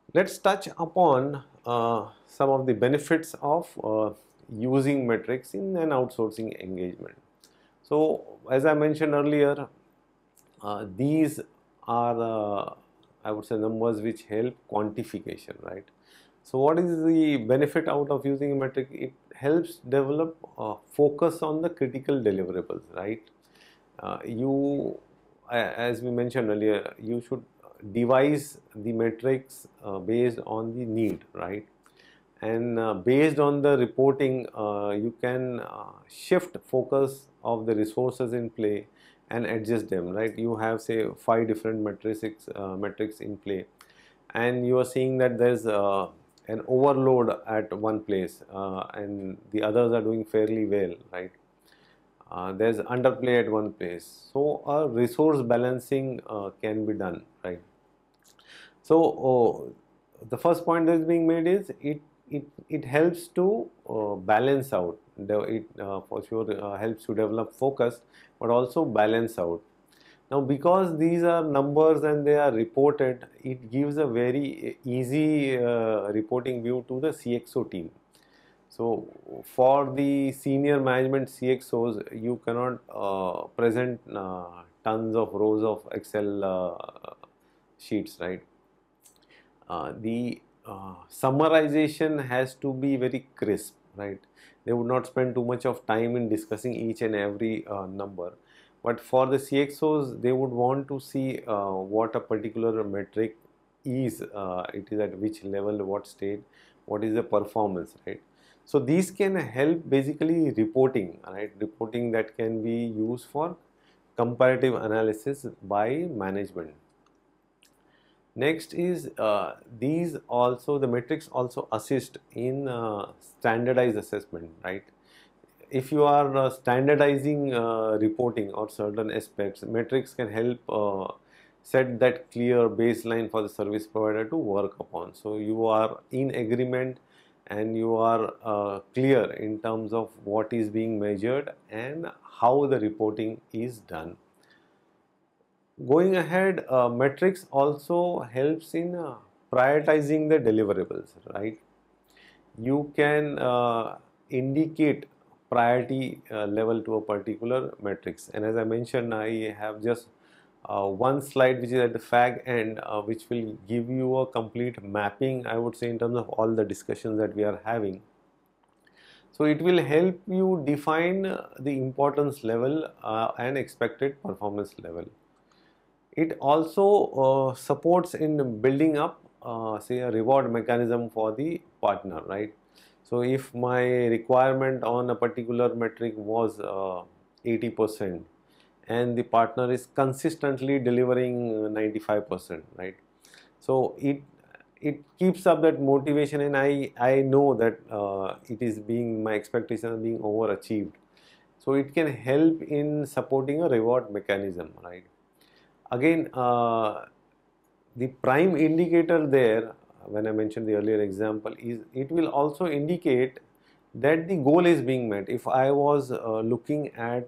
Let's touch upon some of the benefits of using metrics in an outsourcing engagement. So, as I mentioned earlier, these are, I would say, numbers which help quantification, right? So, what is the benefit out of using a metric? It helps develop focus on the critical deliverables, right? As we mentioned earlier, you should devise the metrics based on the need, right? And based on the reporting, you can shift focus of the resources in play and adjust them, right? You have, say, 5 different metrics in play, and you are seeing that there's an overload at one place, and the others are doing fairly well, right? There's underplay at one place, so a resource balancing can be done, right? So the first point that is being made is it helps to balance out. It for sure helps to develop focus, but also balance out. Now, because these are numbers and they are reported, it gives a very easy reporting view to the CXO team. So, for the senior management CXOs, you cannot present tons of rows of Excel sheets, right? The summarization has to be very crisp, right? They would not spend too much of time in discussing each and every number. But for the CXOs, they would want to see what a particular metric is, it is at which level, what state, what is the performance, right? So these can help basically reporting, right? Reporting that can be used for comparative analysis by management. Next is the metrics also assist in standardized assessment, right? If you are standardizing reporting or certain aspects, metrics can help set that clear baseline for the service provider to work upon. So you are in agreement and you are clear in terms of what is being measured and how the reporting is done. Going ahead, metrics also helps in prioritizing the deliverables, right? You can indicate priority level to a particular metrics, and as I mentioned, I have just one slide which is at the fag end, which will give you a complete mapping, I would say, in terms of all the discussions that we are having. So it will help you define the importance level and expected performance level. It also supports in building up, say, a reward mechanism for the partner, right? So if my requirement on a particular metric was 80%, and the partner is consistently delivering 95%, right? So it keeps up that motivation, and I know that it is being, my expectations are being overachieved. So it can help in supporting a reward mechanism, right? Again, the prime indicator there, when I mentioned the earlier example, is it will also indicate that the goal is being met. If I was looking at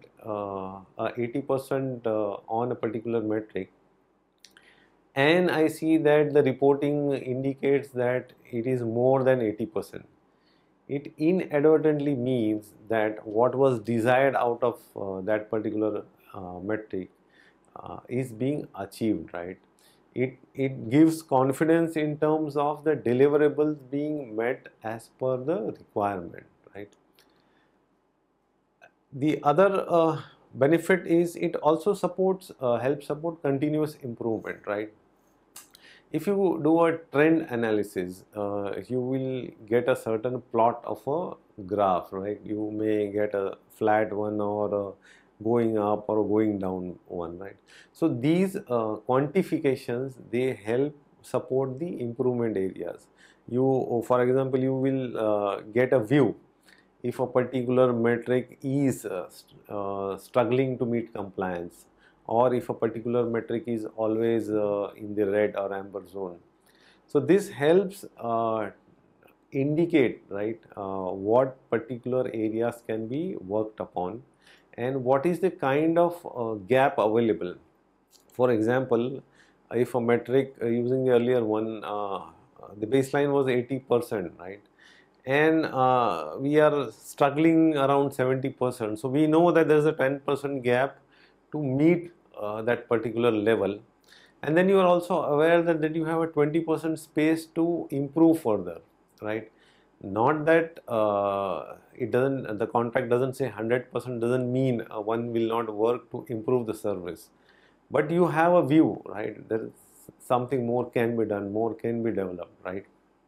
80% on a particular metric, and I see that the reporting indicates that it is more than 80%, it inadvertently means that what was desired out of that particular metric is being achieved, right? It gives confidence in terms of the deliverables being met as per the requirement, right? The other benefit is it also supports helps support continuous improvement, right? If you do a trend analysis, you will get a certain plot of a graph, right? You may get a flat one or a going up or going down one, right? So these quantifications, they help support the improvement areas. You, for example, you will get a view if a particular metric is struggling to meet compliance, or if a particular metric is always in the red or amber zone. So this helps indicate, right, what particular areas can be worked upon and what is the kind of gap available. For example, if a metric, using the earlier one, the baseline was 80%, right? And we are struggling around 70%. So we know that there is a 10% gap to meet that particular level. And then you are also aware that you have a 20% space to improve further, right? Not that the contract doesn't say 100% doesn't mean one will not work to improve the service, but you have a view, right? There is something more can be done, more can be developed, right?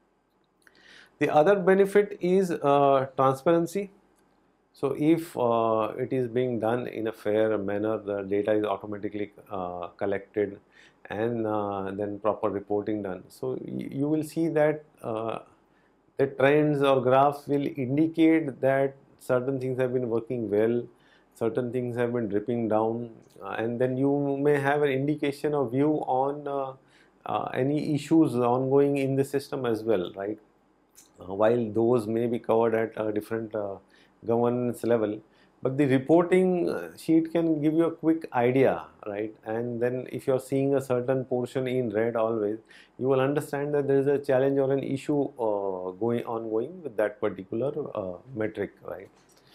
The other benefit is transparency. So if it is being done in a fair manner, the data is automatically collected, and then proper reporting done. So you will see that the trends or graphs will indicate that certain things have been working well, certain things have been dripping down, and then you may have an indication or view on any issues ongoing in the system as well, right? While those may be covered at a different governance level, but the reporting sheet can give you a quick idea, right? And then if you're seeing a certain portion in red always, you will understand that there is a challenge or an issue ongoing with that particular metric, right?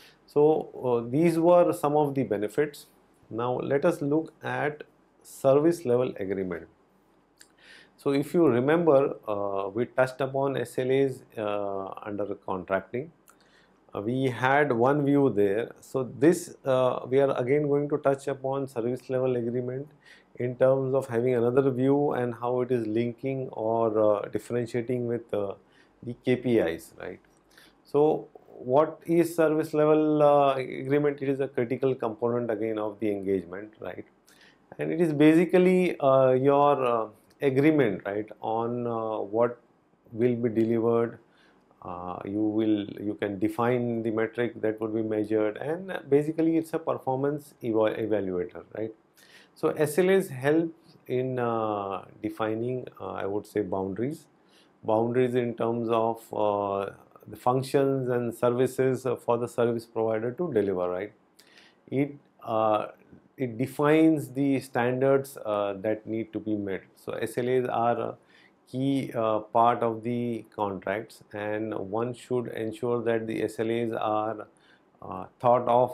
So these were some of the benefits. Now let us look at service level agreement. So if you remember, we touched upon SLAs under contracting. We had one view there. So this we are again going to touch upon service level agreement in terms of having another view and how it is linking or differentiating with the KPIs, right? So what is service level agreement? It is a critical component again of the engagement, right? And it is basically your agreement, right, on what will be delivered. You can define the metric that would be measured, and basically it's a performance evaluator, right? So SLAs help in defining, I would say, boundaries in terms of the functions and services for the service provider to deliver, right? It it defines the standards that need to be met. So SLAs are a key part of the contracts, and one should ensure that the SLAs are thought of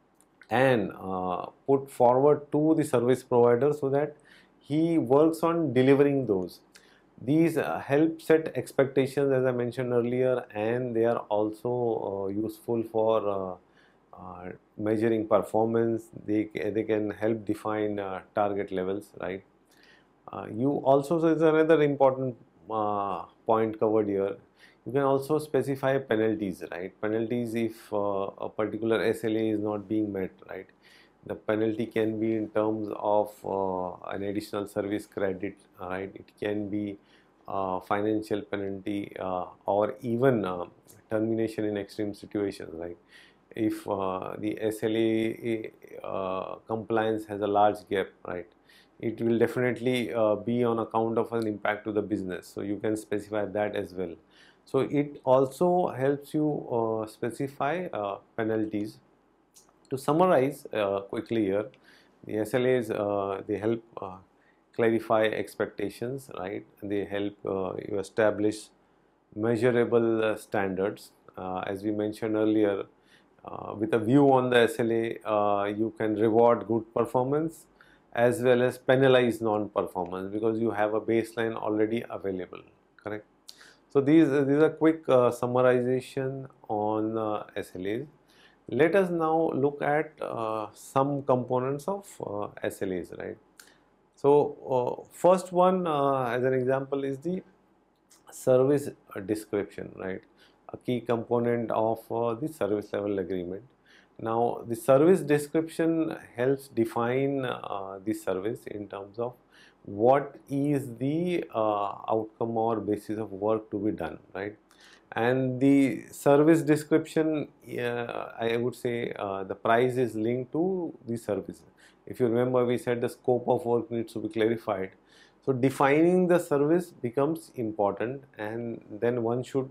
and put forward to the service provider so that he works on delivering those. These help set expectations, as I mentioned earlier, and they are also useful for measuring performance. They can help define target levels, right? You also, so is another important point covered here. You can also specify penalties, right? Penalties if a particular SLA is not being met, right? The penalty can be in terms of an additional service credit, right? It can be financial penalty or even termination in extreme situations, right? If the SLA compliance has a large gap, right, it will definitely be on account of an impact to the business. So you can specify that as well. So it also helps you specify penalties. To summarize quickly here, the SLAs they help clarify expectations, right? They help you establish measurable standards. As we mentioned earlier, with a view on the SLA, you can reward good performance as well as penalize non-performance because you have a baseline already available, correct? So these are quick summarization on SLAs. Let us now look at some components of SLAs, right? So first one as an example is the service description, right? A key component of the service level agreement. Now the service description helps define the service in terms of what is the outcome or basis of work to be done, right? And the service description, I would say the price is linked to the service. If you remember, we said the scope of work needs to be clarified. So defining the service becomes important, and then one should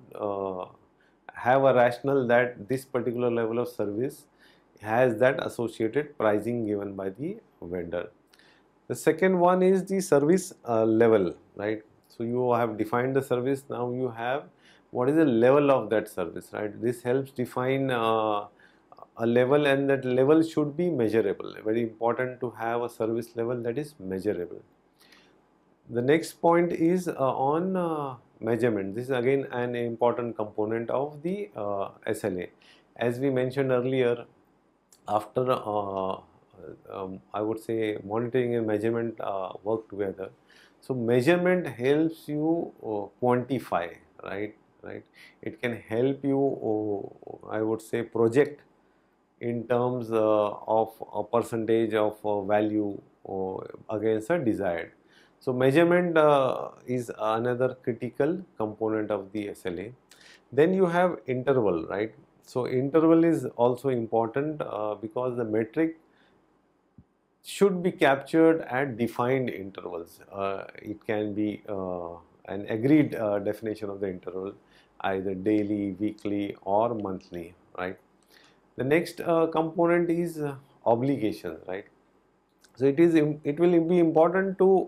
have a rationale that this particular level of service has that associated pricing given by the vendor. The second one is the service level, right? So you have defined the service, now you have what is the level of that service, right? This helps define a level, and that level should be measurable. Very important to have a service level that is measurable. The next point is on measurement. This is again an important component of the SLA. As we mentioned earlier, after I would say monitoring and measurement work together. So measurement helps you quantify, right? It can help you, I would say, project in terms of a percentage of value against a desired. So measurement is another critical component of the SLA. Then you have interval, right? So interval is also important because the metric should be captured at defined intervals. It can be an agreed definition of the interval, either daily, weekly, or monthly, right? The next component is obligations, right? So it will be important to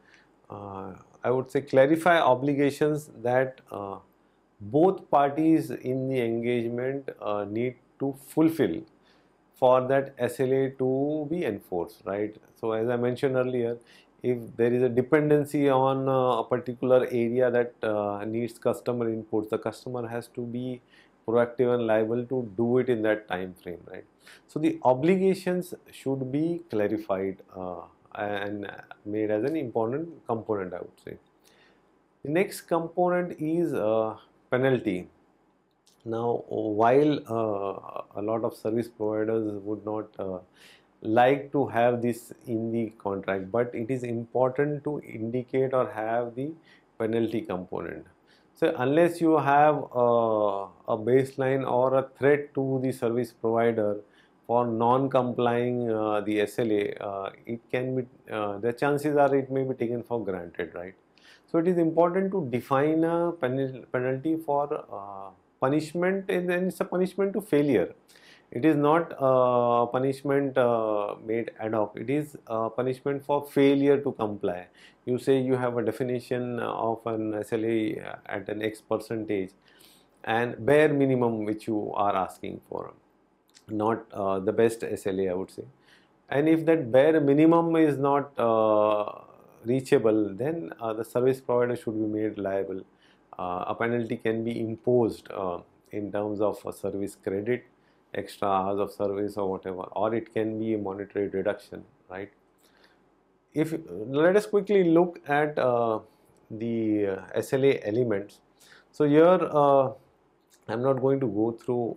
I would say clarify obligations that both parties in the engagement need to fulfill for that SLA to be enforced, right? So as I mentioned earlier, if there is a dependency on a particular area that needs customer inputs, the customer has to be proactive and liable to do it in that time frame, right? So the obligations should be clarified and made as an important component, I would say. The next component is penalty. Now, while a lot of service providers would not like to have this in the contract, but it is important to indicate or have the penalty component. So unless you have a baseline or a threat to the service provider for non-complying the SLA, it can be the chances are it may be taken for granted, right? So it is important to define a penalty for punishment, and then it's a punishment to failure. It is not punishment made ad hoc. It is punishment for failure to comply. You say you have a definition of an SLA at an X percentage, and bare minimum which you are asking for, not the best SLA, I would say. And if that bare minimum is not reachable, then the service provider should be made liable. A penalty can be imposed in terms of a service credit, extra hours of service, or whatever, or it can be a monetary deduction, right? If let us quickly look at the SLA elements. So here I'm not going to go through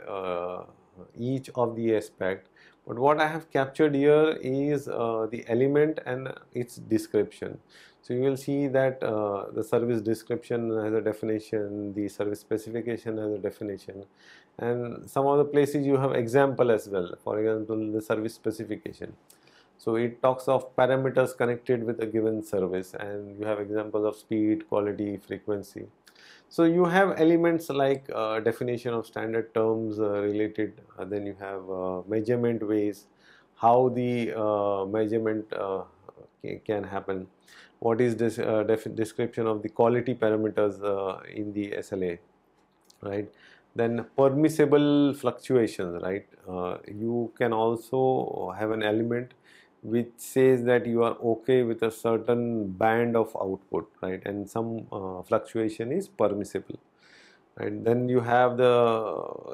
each of the aspect, but what I have captured here is the element and its description. So you will see that the service description has a definition, the service specification has a definition, and some of the places you have example as well. For example, the service specification. So it talks of parameters connected with a given service, and you have examples of speed, quality, frequency. So you have elements like definition of standard terms related, then you have measurement ways, how the measurement can happen, what is this description of the quality parameters in the SLA, right? Then permissible fluctuations, right? You can also have an element which says that you are okay with a certain band of output, right? And some fluctuation is permissible, right? Then you have the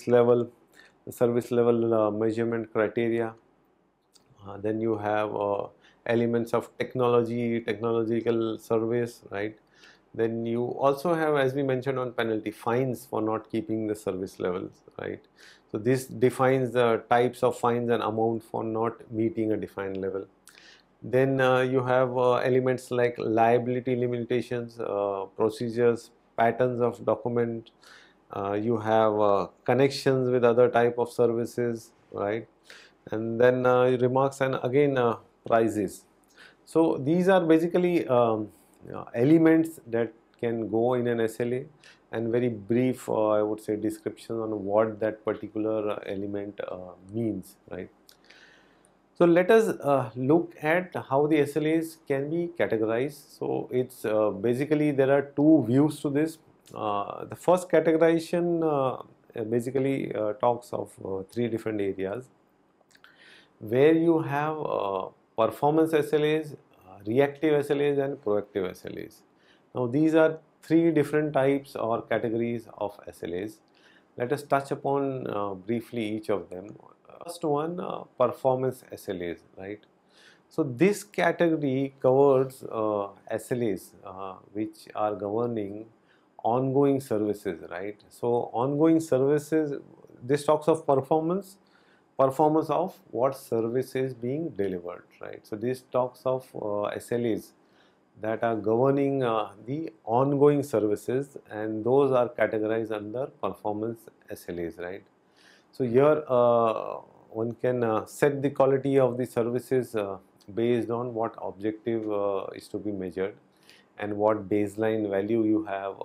service level measurement criteria. Then you have elements of technological service, right? Then you also have, as we mentioned on penalty, fines for not keeping the service levels, right? So this defines the types of fines and amount for not meeting a defined level. Then you have elements like liability limitations, procedures, patterns of document. You have connections with other type of services, right? And then remarks, and again prices. So these are basically elements that can go in an SLA, and very brief I would say description on what that particular element means, right? So let us look at how the SLAs can be categorized. So it's basically there are two views to this. The first categorization basically talks of three different areas where you have performance SLAs, reactive SLAs and proactive SLAs. Now these are three different types or categories of SLAs. Let us touch upon briefly each of them. First one, performance SLAs, right? So this category covers SLAs which are governing ongoing services, right? So ongoing services, this talks of performance of what service is being delivered, right? So this talks of SLAs that are governing the ongoing services, and those are categorized under performance SLAs, right? So here one can set the quality of the services based on what objective is to be measured and what baseline value you have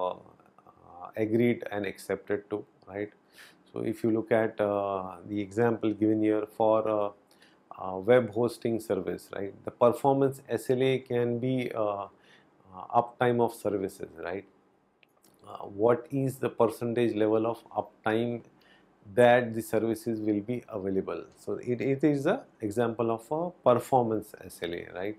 agreed and accepted to, right? So if you look at the example given here for web hosting service, right? The performance SLA can be uptime of services, right? What is the percentage level of uptime that the services will be available? So it is an example of a performance SLA, right?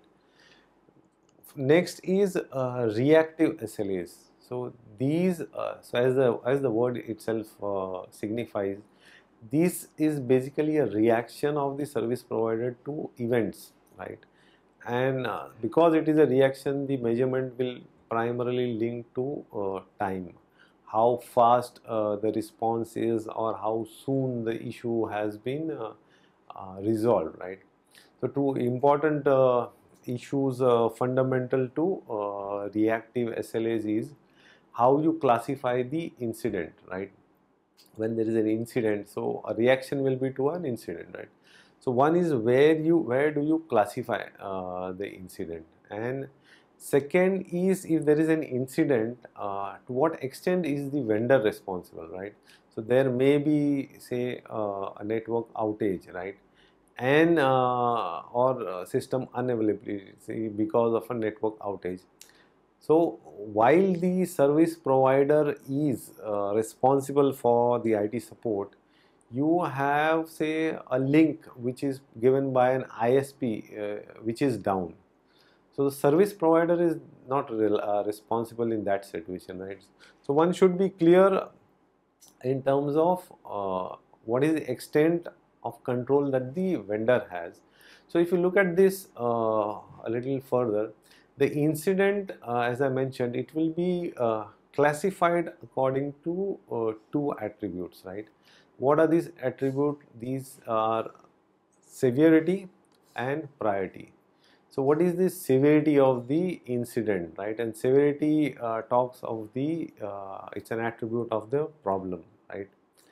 Next is reactive SLAs. So these, as the word itself signifies, this is basically a reaction of the service provider to events, right? And because it is a reaction, the measurement will primarily link to time, how fast the response is or how soon the issue has been resolved, right? So two important issues fundamental to reactive SLAs is how you classify the incident, right? When there is an incident, so a reaction will be to an incident, right? So one is where do you classify the incident, and second is if there is an incident, to what extent is the vendor responsible, right? So there may be, say, a network outage, right? And or system unavailability because of a network outage. So while the service provider is responsible for the IT support, you have, say, a link which is given by an ISP which is down. So the service provider is not responsible in that situation, right? So one should be clear in terms of what is the extent of control that the vendor has. So if you look at this a little further, the incident, as I mentioned, it will be classified according to two attributes, right? What are these attributes? These are severity and priority. So what is the severity of the incident, right? And severity talks of the, it's an attribute of the problem, right?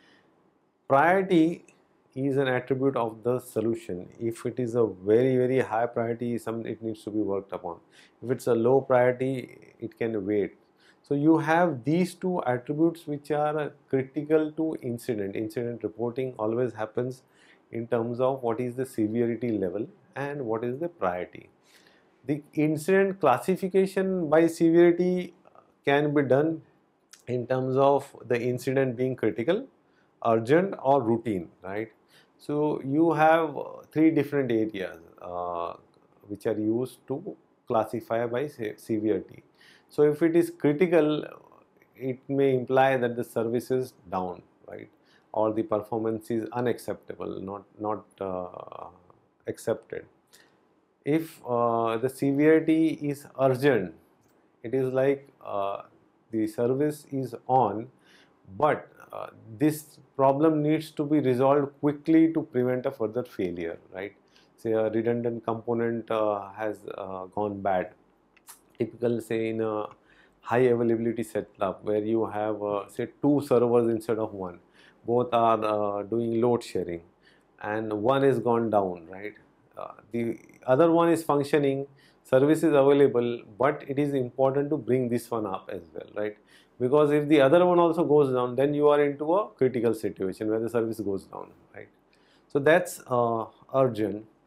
Priority is an attribute of the solution. If it is a very high priority, it needs to be worked upon. If it's a low priority, it can wait. So you have these two attributes which are critical to incident. Incident reporting always happens in terms of what is the severity level and what is the priority. The incident classification by severity can be done in terms of the incident being critical, urgent or routine, right? So you have three different areas which are used to classify by severity. So if it is critical, it may imply that the service is down, right? Or the performance is unacceptable, not accepted. If the severity is urgent, it is like the service is on, but this problem needs to be resolved quickly to prevent a further failure, right? Say a redundant component has gone bad. Typical, say, in a high availability setup where you have say two servers instead of one, both are doing load sharing, and one is gone down, right? The other one is functioning, service is available, but it is important to bring this one up as well, right? Because if the other one also goes down, then you are into a critical situation where the service goes down, right? So that's urgent.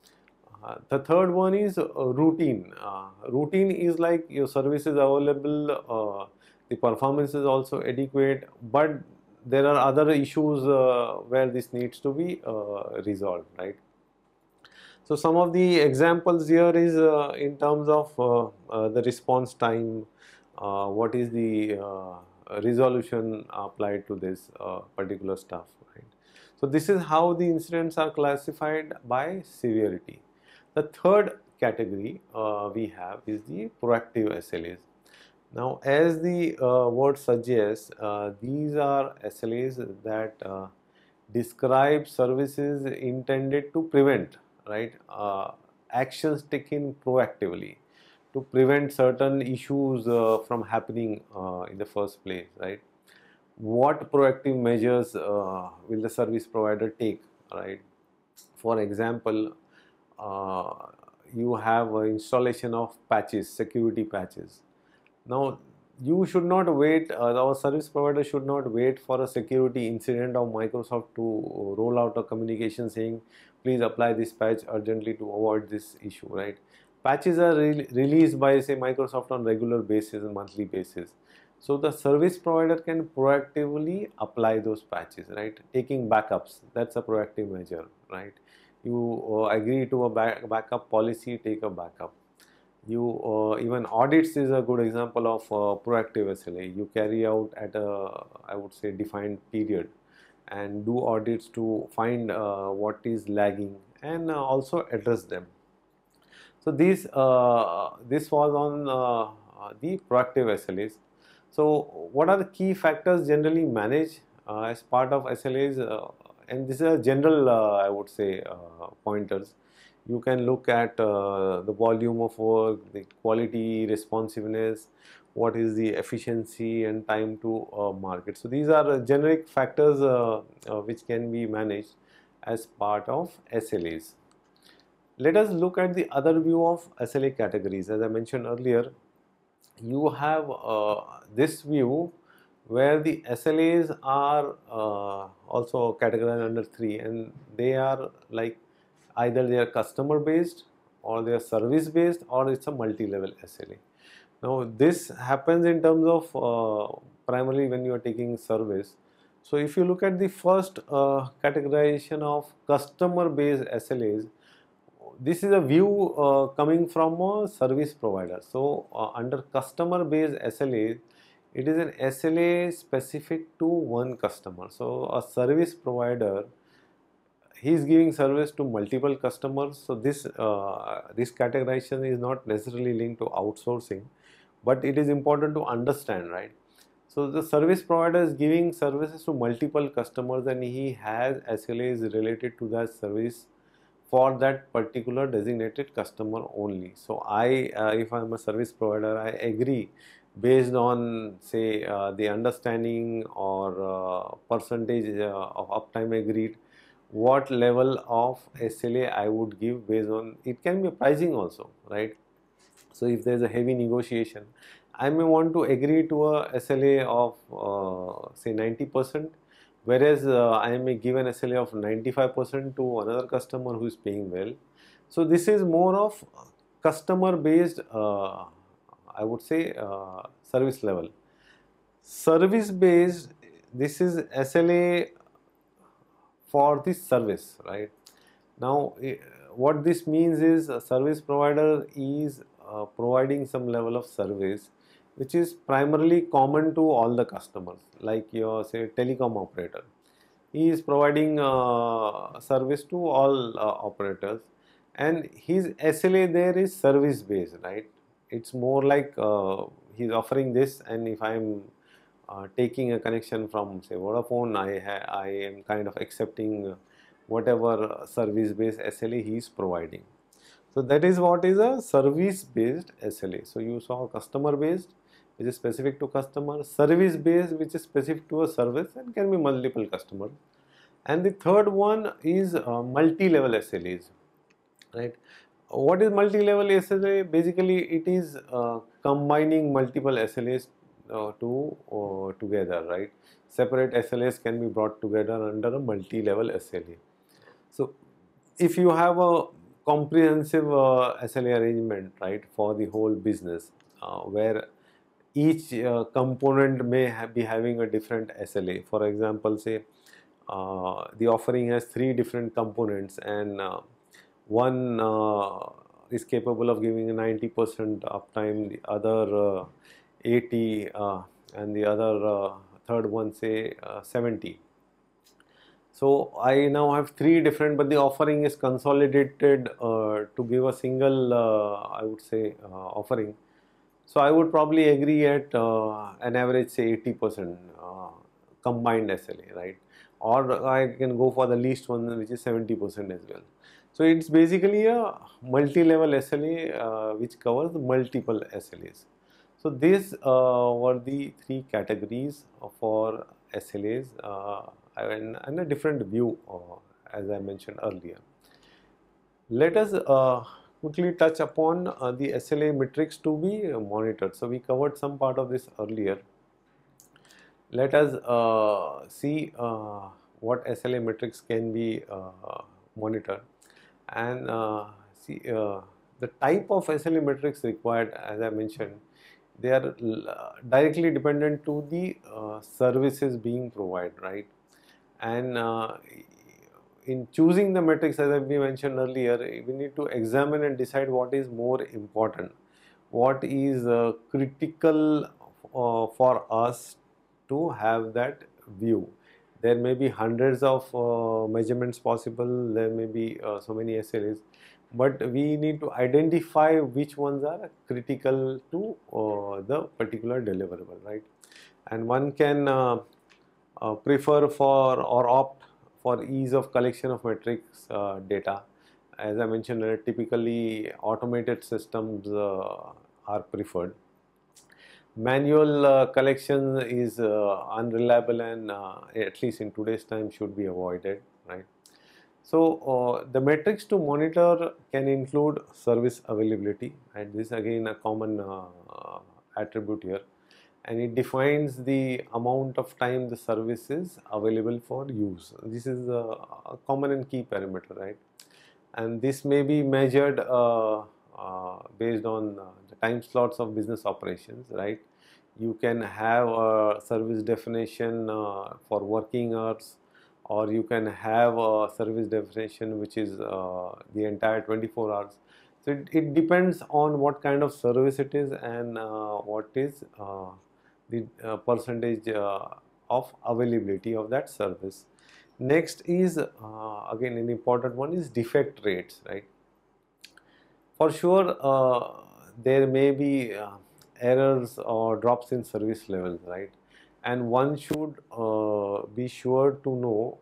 The third one is routine. Routine is like your service is available, the performance is also adequate, but there are other issues where this needs to be resolved, right? So some of the examples here is in terms of the response time, what is the resolution applied to this particular stuff, right? So this is how the incidents are classified by severity. The third category we have is the proactive SLAs. Now, as the word suggests, these are SLAs that describe services intended to prevent, right, actions taken proactively to prevent certain issues from happening in the first place, right? What proactive measures will the service provider take, right? For example, uh, you have installation of patches, security patches. Now, you should not wait, our service provider should not wait for a security incident of Microsoft to roll out a communication saying, please apply this patch urgently to avoid this issue, right? Patches are released by, say, Microsoft on regular basis and monthly basis. So the service provider can proactively apply those patches, right? Taking backups, that's a proactive measure, right? You agree to a backup policy, take a backup. You even audits is a good example of proactive SLA. You carry out at a, I would say, defined period and do audits to find what is lagging and also address them. So this was on the proactive SLAs. So what are the key factors generally managed as part of SLAs? And this is a general, I would say, pointers. You can look at the volume of work, the quality, responsiveness, what is the efficiency and time to market. So these are generic factors which can be managed as part of SLAs. Let us look at the other view of SLA categories. As I mentioned earlier, you have this view where the SLAs are also categorized under three, and they are like either they are customer based or they are service based or it's a multi-level SLA. Now this happens in terms of primarily when you are taking service. So if you look at the first categorization of customer based SLAs, this is a view coming from a service provider. So under customer based SLA, it is an SLA specific to one customer. So a service provider, he is giving service to multiple customers. So this categorization is not necessarily linked to outsourcing, but it is important to understand, right? So the service provider is giving services to multiple customers and he has SLAs related to that service for that particular designated customer only. So if I am a service provider, I agree based on, say, the understanding or percentage of uptime agreed, what level of SLA I would give based on, it can be pricing also, right? So if there is a heavy negotiation, I may want to agree to a SLA of say 90%, whereas I may give an SLA of 95% to another customer who is paying well. So this is more of customer based, I would say, service level. Service based, this is SLA for this service, right? Now, what this means is a service provider is providing some level of service which is primarily common to all the customers, like your, say, telecom operator. He is providing service to all operators, and his SLA there is service based, right? It's more like he's offering this, and if I'm taking a connection from, say, Vodafone, I am kind of accepting whatever service based SLA he is providing. So that is what is a service based SLA. So you saw customer based, which is specific to customer, service based, which is specific to a service and can be multiple customers. And the third one is multi-level SLAs, right? What is multi-level SLA? Basically, it is combining multiple SLAs together, right? Separate SLAs can be brought together under a multi-level SLA. So if you have a comprehensive SLA arrangement, right, for the whole business, where each component may be having a different SLA. For example, say the offering has 3 different components, and one is capable of giving a 90% uptime, the other 80, and the other third one say 70. So I now have 3 different, but the offering is consolidated to give a single, I would say, offering. So I would probably agree at an average, say 80% combined SLA, right? Or I can go for the least one, which is 70% as well. So it's basically a multi-level SLA which covers multiple SLAs. So these were the 3 categories for SLAs and a different view, as I mentioned earlier. Let us quickly touch upon the SLA metrics to be monitored. So we covered some part of this earlier. Let us see what SLA metrics can be monitored, and see the type of SLA metrics required. As I mentioned, they are directly dependent to the services being provided, right? And in choosing the metrics, as we mentioned earlier, we need to examine and decide what is more important, what is critical for us to have that view. There may be hundreds of measurements possible, there may be so many SLAs, but we need to identify which ones are critical to the particular deliverable, right? And one can prefer for or opt for ease of collection of metrics data. As I mentioned, typically automated systems are preferred. Manual collection is unreliable and at least in today's time should be avoided, right? So the metrics to monitor can include service availability, and this is again a common attribute here, and it defines the amount of time the service is available for use. This is a common and key parameter, right? And this may be measured based on the time slots of business operations, right? You can have a service definition for working hours, or you can have a service definition which is the entire 24 hours. So it depends on what kind of service it is and what is the percentage of availability of that service. Next is again an important one is defect rates, right? For sure, there may be errors or drops in service levels, right? And one should be sure to know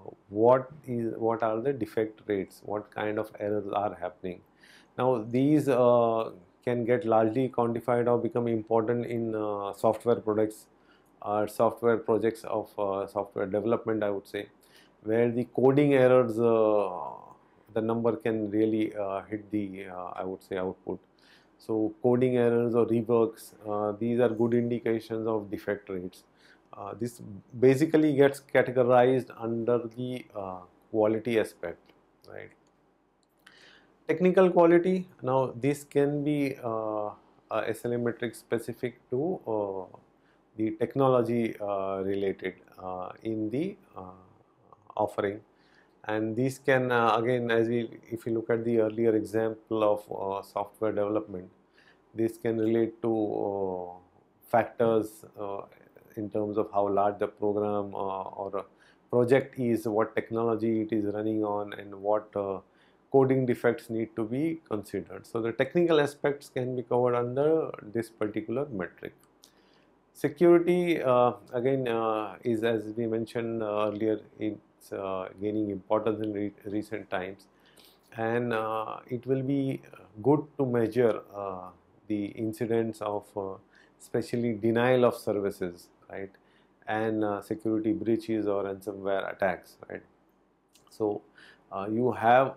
what are the defect rates, what kind of errors are happening. Now these can get largely quantified or become important in software products or software projects of software development, I would say, where the coding errors, the number can really hit the I would say output. So coding errors or reworks, these are good indications of defect rates. This basically gets categorized under the quality aspect, right? Technical quality, now this can be SLA metric specific to the technology related in the offering, and these can again, as if you look at the earlier example of software development, this can relate to factors in terms of how large the program or project is, what technology it is running on, and what coding defects need to be considered. So the technical aspects can be covered under this particular metric. Security again is, as we mentioned earlier, it's gaining importance in recent times, and it will be good to measure the incidents of especially denial of services, right, and security breaches or ransomware attacks, right? So you have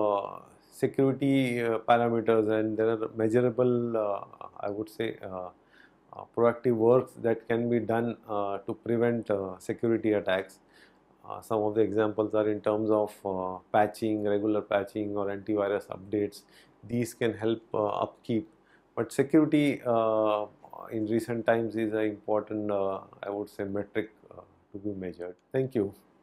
security parameters, and there are measurable I would say proactive works that can be done to prevent security attacks. Some of the examples are in terms of patching, regular patching or antivirus updates. These can help upkeep, but security in recent times is an important, I would say, metric to be measured. Thank you.